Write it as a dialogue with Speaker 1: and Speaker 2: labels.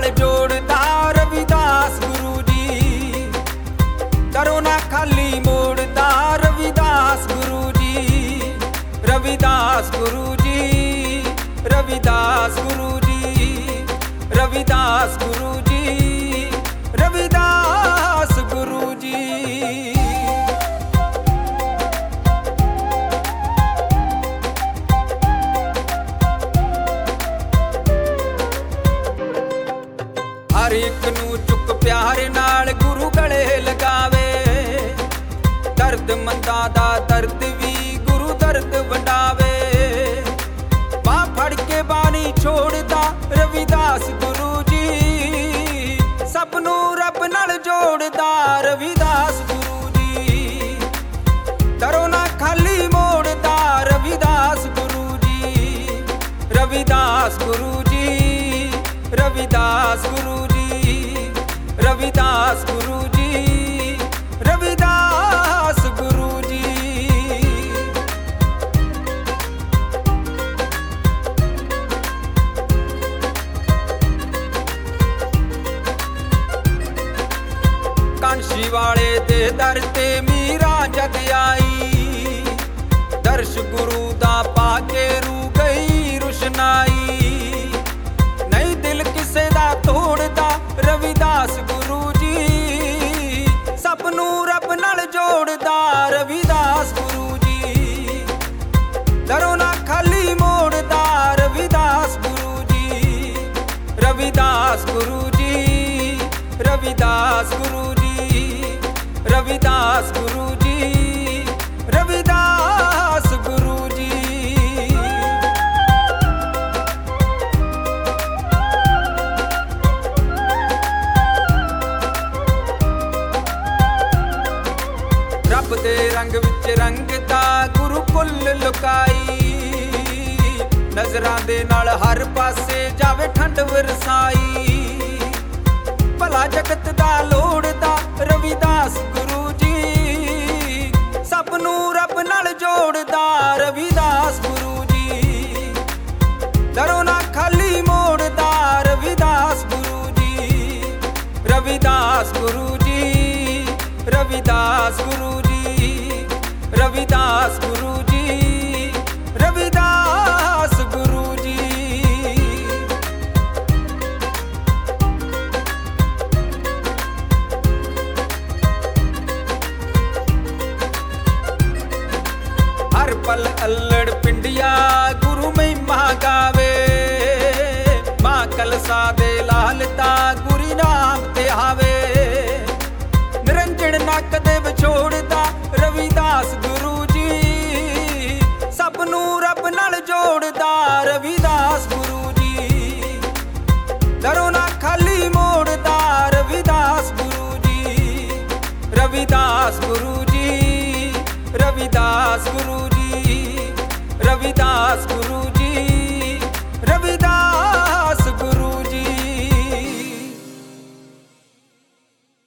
Speaker 1: नाल जोड़दा रविदास गुरु जी। दरों ना खाली मोड़दा रविदास गुरु जी। रविदास गुरु जी, रविदास गुरु जी, रविदास गुरु जी, रविदास गुरु जी। हर एक नू चुक प्यार नाल गुरु गले लगावे। दर्द मंदा दा दर्द भी गुरु दर्द वंडावे। बाह फड़ के बानी छोड़दा रविदास गुरु जी। सबनू रब नाल जोड़दा रविदास गुरु जी। दरों ना खाली मोड़दा रविदास गुरु जी। रविदास गुरु जी, रविदास गुरु जी, रविदास गुरु जी, रविदास गुरु जी। कांशी वाले दे दर ते मीरा जद आई। दर्श गुरु दा पाके रू गई रुशनाई। नहीं दिल किसे दा तोड़दा रविदास गुरु जी। सबनू रब नाल जोड़दा रविदास गुरु जी। दरों ना खाली मोड़दा रविदास गुरु जी। रविदास गुरु जी, रविदास गुरु जी, रविदास गुरु जी, रविदास गुरु जी। रब दे रंग विच रंगदा गुरु कुल लुकाई। नजरां दे नाल हर पासे जावे ठंड वरसाई। भला जगत दा लोड़दा रविदास गुरु जी। सबनू रब नाल जोड़दा रविदास गुरु जी। दरों ना खाली मोड़दा रविदास गुरु जी। रविदास गुरु जी, रविदास गुरु जी, रविदास गुरु जी, रविदास गुरु जी। हर पल अल्लड़ पिंडिया गुरु महिमा गावे। मां कलसा दे लालता गुरी नाम ते आवे। निरंजन नक दे विछोड़दा रविदास गुरु जी। सबनू रब नाल जोड़दा रविदास गुरु जी। दरों ना खाली मोड़दा रविदास गुरु जी। रविदास गुरु जी, रविदास गुरु जी, रविदास गुरु जी।